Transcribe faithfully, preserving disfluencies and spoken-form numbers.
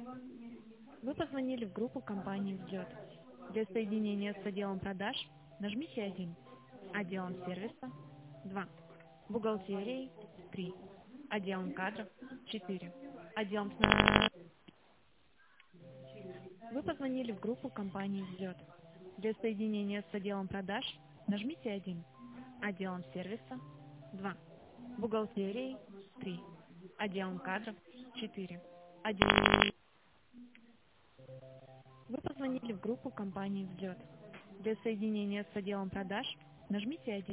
Вы позвонили в группу компании «Взлет». Для соединения с отделом продаж нажмите один, отделом сервиса два, бухгалтерией три, отделом кадров четыре, отделом снабжения. Вы позвонили в группу компании «Взлет». Для соединения с отделом продаж нажмите один, отделом сервиса два, бухгалтерией три, отделом кадров четыре, отделом... Вы позвонили в группу компании «Взлет». Для соединения с отделом продаж нажмите один.